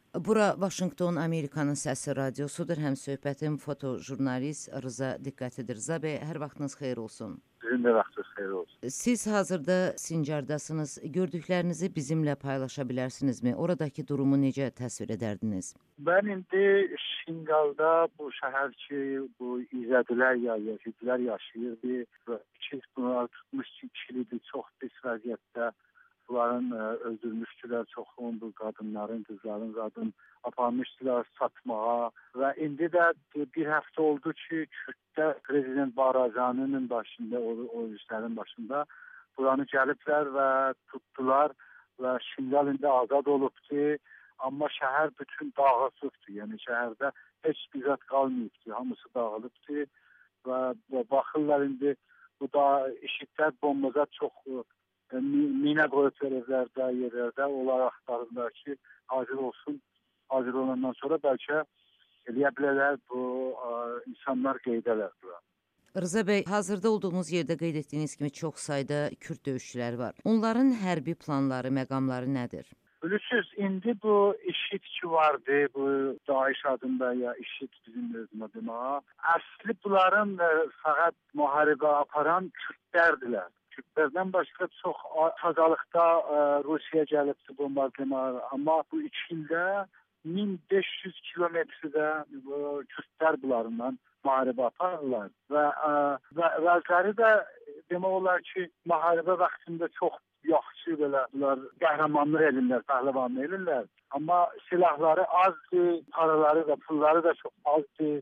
Bura Vaşinqton Amerikanın Səsi radiosudur. Həm söhbətim fotojurnalist Rıza Diqqətidir. Rıza bəy, hər vaxtınız xeyir olsun. Sizin də vaxtınız xeyir olsun. Siz hazırda Sincardasınız. Gördüklərinizi bizimlə paylaşa bilərsinizmi? Oradakı durumu necə təsvir edərdiniz? Mən indi Şingalda bu şəhər ki, bu İzədilər yazıcılar yaşayırdı və bunlar tutmuş ki, kişilidir, çox pis vəziyyətdə. Bunların öldürmüşdülər çoxunu, bu qadınların, qızların qadın aparmışdılar satmağa və indi də bir həftə oldu ki, Kürddə Prezident Barazaninin başında, o işlərin başında buranı gəliblər və tutdular və Şingal indi azad olubdu, amma şəhər bütün dağılıbdı, yəni şəhərdə heç bir zət qalmayıbdı, hamısı dağılıbdı və baxırlar indi bu da işitlər bombaza çox minə qoyub verəcəklər yerlərdə, onlar axtarırlar ki, hazır olsun. Hazır olandan sonra bəlkə eləyə bilərlər bu insanlar qeydələr bura. Rıza bəy, hazırda olduğunuz yerdə qeyd etdiyiniz kimi çox sayda Kürd döyüşçüləri var. Onların hərbi planları, məqamları nədir? Bilirsiniz, indi bu IŞİD ki vardı, bu Daesh adında ya IŞİD bizim özümə. Əsli bunların fəqət müharibə aparan Kürdlərdilər. Kürdlərdən başqa çox tazalıqda Rusiya gəlibdi bombardımana, amma bu 2 ildə 1500 kilometrdə Kürdlər bunlarından müharibə aparırlar və vəzləri də demək olar ki, müharibə vaxtında çox yaxşı belə bunlar qəhrəmanlıq edirlər, pəhləvanlıq edirlər. Amma silahları azdır, paraları da, pulları da çox azdır.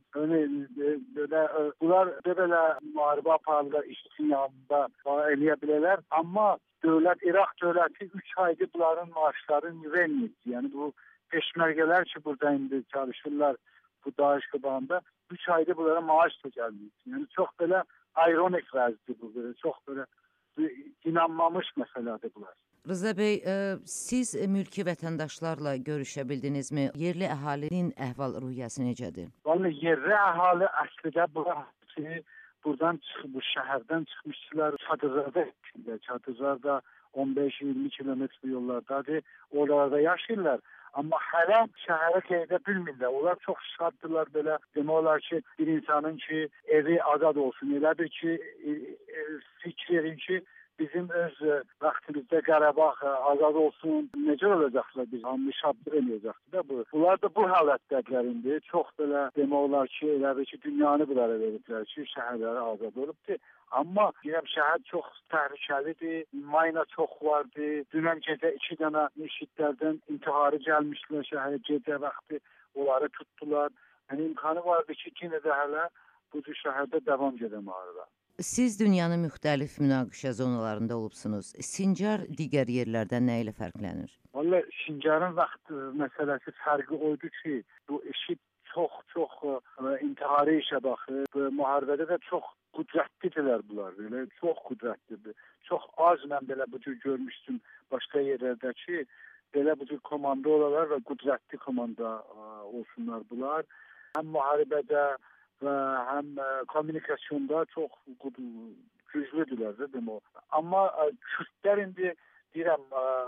Bunlar belə müharibə aparırlar, işçinin yanında eləyə bilərlər. Amma İraq dövləti 3 aydır bunların maaşlarını vermir. Yəni bu peşmərgələr ki, burada indi çalışırlar bu Daesh qabağında 3 aydır bunlara maaş da gəlmir. Yəni çox belə ironik vəziyyətdir bu, belə çox belə inanmamış məsələdir bunlar. Rıza bəy, siz mülki vətəndaşlarla görüşə bildinizmi? Yerli əhalinin əhval-ruhiyyəsi necədir? Vallahi yerli əhali əslində buradan çıxıb, bu şəhərdən çıxmışdılar. Çadırlarda 15-20 kilometr yollardadır. Oralarda yaşayırlar. Amma hələ şəhərə qeydə bilmirlər. Onlar çox şaddırlar belə. Demək olar ki, bir insanın ki, evi azad olsun. Elə bir ki, fikir verin ki, bizim öz vaxtımızda Qarabağ azad olsun. Necə olacaqlar biz? Hamı şaddır eləyəcəkdir də bu. Bunlar da bu halətdədirlər indi. Çox belə demək olar ki, elə bir ki, dünyanı bunlara veriblər ki, şəhərləri azad olubdur. Amma deyirəm, şəhər çox təhlükəlidir, mayna çox vardı. Dünən gecə 2 dənə IŞİDlərdən intiharı gəlmişdilər şəhərə gecə vaxtı, onları tutdular. Yəni imkanı vardı ki, yenə də hələ bu şəhərdə davam gedə müharibə. Siz dünyanın müxtəlif münaqişə zonalarında olubsunuz. Sincar digər yerlərdən nə ilə fərqlənir? Vallahi Sincarın vaxt məsələsi fərqi oydu ki, bu IŞİD çox intihari işə baxır. Bu müharibədə də çox qüdrətlidirlər bunlar, belə çox qüdrətlidir. Çox az mən belə bu cür görmüşdüm başqa yerlərdə ki, belə bu cür komanda olarlar və qüdrətli komanda olsunlar bunlar. Həm müharibədə və həm kommunikasyonda çox güclüdürlər də demək. Amma Kürdlər indi deyirəm,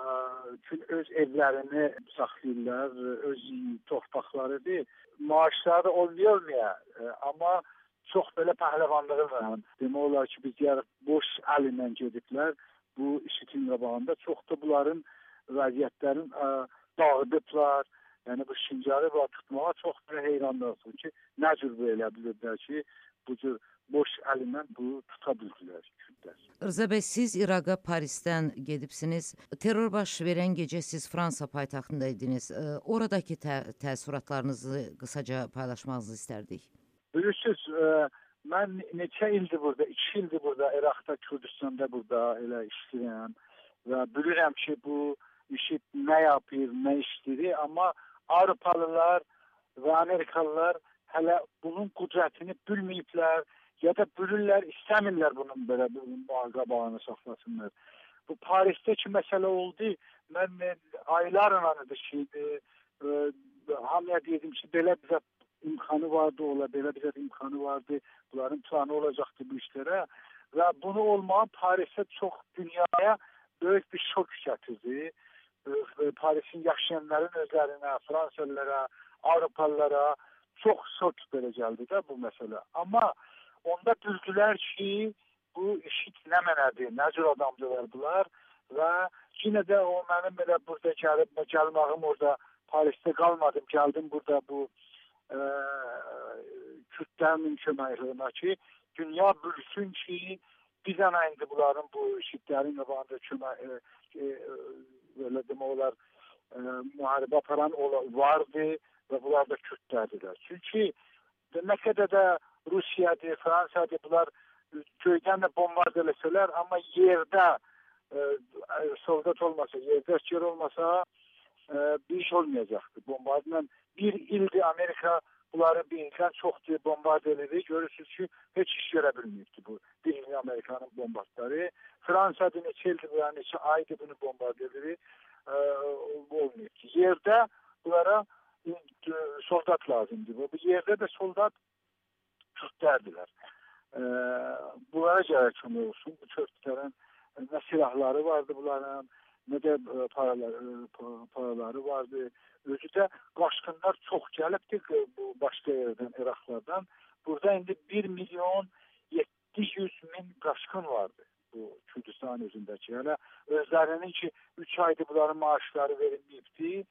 öz evlərini saxlayırlar, öz torpaqlarıdır. Maaşları da olmaya, amma çox belə pəhləvanlığı var. Demək olar ki, biz boş əlindən gediblər. Bu IŞİDin qabağında çox da bunların vəziyyətlərin dağıdıblar. Yəni bu Sincarı tutmağa çox belə heyranlarsın ki, nə cür bu elə bilirlər ki, bu cür boş əlindən bu tuta bildilər Kürdlər. Rıza bəy, siz İraqa Parisdən gedibsiniz. Terror baş verən gecə siz Fransa paytaxtındaydınız. Oradakı təəssüratlarınızı qısaca paylaşmağınızı istərdik. Bilirsiniz, mən neçə ildir burada, 2 ildir burada, İraqda, Kürdistanda burada elə işləyirəm və bilirəm ki, bu IŞİD nə yapır, nə işləyir, amma Avropalılar və Amerikalılar hələ bunun qüdrətini bilməyiblər, ya da bilirlər, istəmirlər bunun belə qabağını saxlasınlar. Bu Parisdəki məsələ oldu, mən aylarla şeydi, hamıya dedim ki, belə bizə imkanı vardı, belə bizə imkanı vardı, bunların planı olacaqdı bu işlərə və bunu olmayan Parisdə çox dünyaya böyük bir şok gətirdi Parisin yaşayanların özlərinə, Fransalılara, Avropalılara çox sot belə gəldi də bu məsələ. Amma onda bildilər ki, bu işit nə mənədir, nə cür adamdılar bunlar və yenə də o mənim belə burada gəlmağım orada Parisdə qalmadım, gəldim burada bu Kürdlərin köməkliyinə ki, dünya bilsin ki, bir dənə indi bunların bu işitlərin qabağında belə demək olar müharibə aparan vardı və bunlar da Kürdlərdilər. Çünki nə qədər də Rusiyadır, Fransadır, bunlar göydən də bombard eləsələr, amma yerdə soldat olmasa, yerdə asker olmasa bir iş olmayacaqdı. Bombardla bir ildir Amerika bunları bir ildən çoxdur bombard edir. Görürsünüz ki, heç iş görə bilməyibdi bu bir il Amerikanın bombardları. Fransa'da neçə ildir, neçə aydır bunu bombard edir. Olmayıbdı. Yerdə bunlara soldat lazımdır. Bu yerdə də soldat Türklərdilər. Bunlara gərək kömək olsun. Bu Türklərin nə silahları vardı bunların, nə də paraları vardı. Özü də qaçqınlar çox gəlibdi bu başqa yerdən, İraqlardan. Burada indi 1.700.000 qaçqın vardı bu Kürdistan özündəki. Yəni özlərinin ki 3 aydır bunların maaşları verilməyibdi.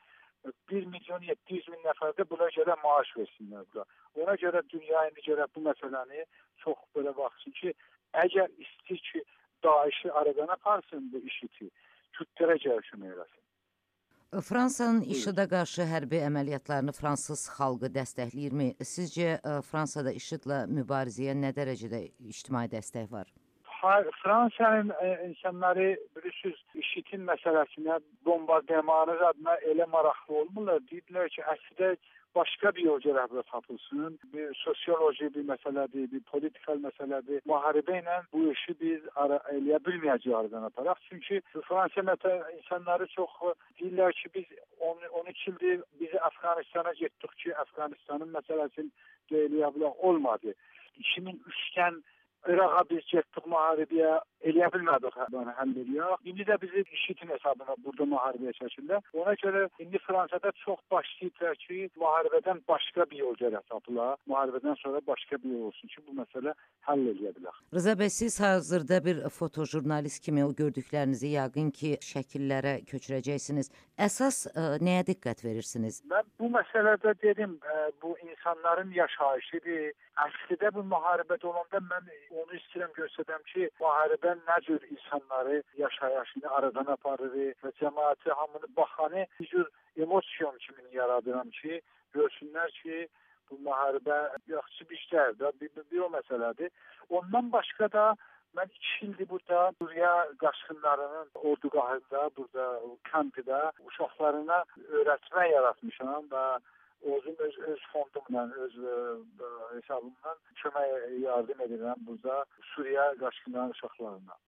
1.700.000 nəfər də buna görə maaş versinlər bura. Ona görə dünya indi görə bu məsələni çox belə baxsın ki, əgər istəyir ki, Daişi aradan aparsın bu işiti, Kürdlərə gəlişmək eləsin. Fransanın IŞİD-ə qarşı hərbi əməliyyatlarını fransız xalqı dəstəkləyirmi? Sizcə Fransada IŞİD-lə mübarizəyə nə dərəcədə ictimai dəstək var? Fransanın insanları bilirsiniz IŞİD-in məsələsinə bombardımanı adına elə maraqlı olmurlar. Deyirlər ki, əslində başqa bir yol cərəblə tapılsın. Bir sosioloji bir məsələdir, bir politikal məsələdir. Müharibə ilə bu işi biz eləyə bilməyəcəyik aradan aparaq. Çünki Fransa insanları çox deyirlər ki, biz 12 ildir bizi Əfqanistana getdik ki, Əfqanistanın məsələsini eləyə bilək olmadı. 2003-dən Irak'a biz getdik müharibəyə, eləyə bilmədik həll eləyək. İndi də bizi IŞİD-in hesabına burada müharibəyə çəkirlər. Ona görə indi Fransada çox başlayıblar ki, müharibədən başqa bir yol gərək tapılar. Müharibədən sonra başqa bir yol olsun ki, bu məsələ həll eləyə bilər. Rıza bəy, siz hazırda bir fotojurnalist kimi o gördüklərinizi yəqin ki, şəkillərə köçürəcəksiniz. Əsas nəyə diqqət verirsiniz? Mən bu məsələdə dedim, bu insanların yaşayışıdır. Əslində bu müharibədə olanda mən onu istəyirəm göstərəm ki, müharibə nə cür insanları yaşayışını aradan aparır və cəmaəti hamını baxanı bir cür emosiyon kimi yaradıram ki, görsünlər ki, bu müharibə yaxşı bir işlərdir, bir o məsələdir. Ondan başqa da mən 2 ildir burada Suriya qaçqınlarının ordugahında, burada kampida uşaqlarına öyrətmə yaratmışam və özüm öz fondumla, öz hesabımdan kömək yardım edirəm burada Suriya qaçqınlarının uşaqlarına.